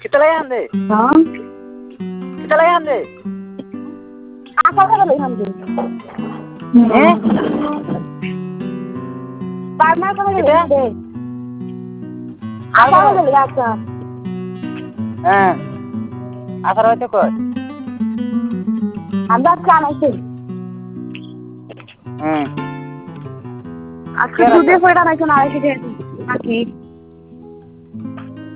कितना लगे हमने? हाँ कितना लगे हमने? आशा कर ले हम दे हैं? पार्टनर कर ले दे आशा कर ले आशा हाँ आशा रहते कोई हम बात क्या नहीं थी हाँ আজকে দুধে কয়টা নাই শোনা আইছে যে নাকি